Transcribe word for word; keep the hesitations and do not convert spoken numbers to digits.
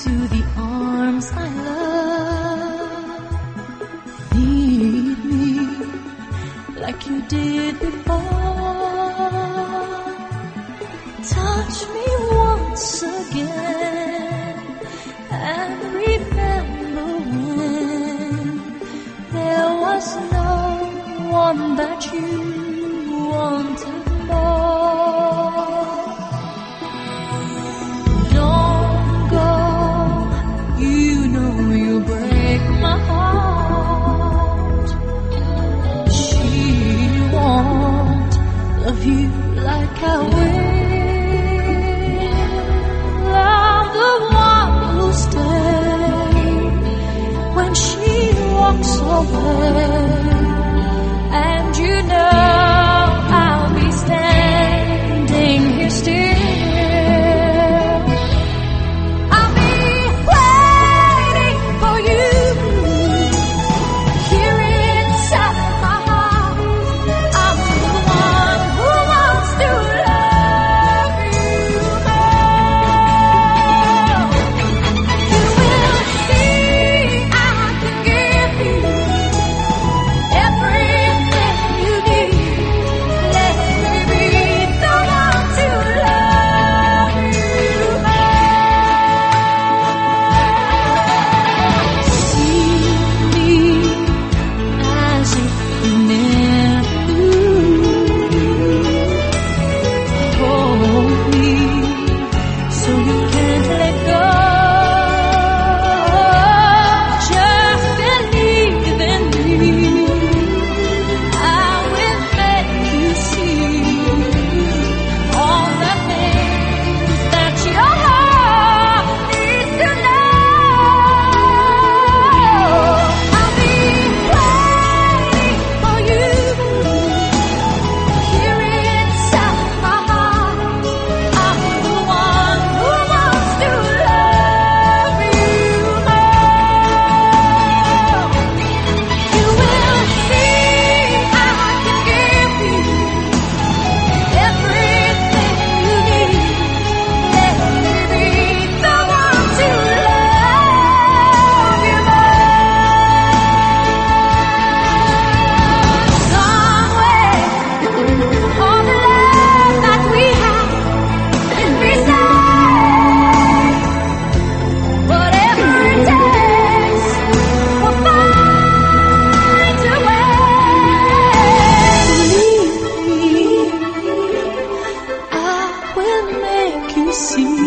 into the arms I love. Lead me like you did before. Touch me once again and remember when there was no one that you wanted more. Don't go, you know you break my heart. She won't love you like I will. I'm the one who'll stay when she walks away. And you know I'll be standing here still. I'll be waiting for you here inside my heart. I'm the one who wants to love you more. You will see I can give you everything you need. Let me be the one to love you more. See me as if you never knew. Hold me so you can't let go. Just believe in me. I will make you see all the things that your heart needs to know. I'll be waiting for you here inside my heart. I'm the one who wants to love you more. You will see I can give you everything you need. Let me be the one to love you more. Somewhere, all the love that we have is beside. Whatever it takes, we'll find a way. Believe me, I will make you see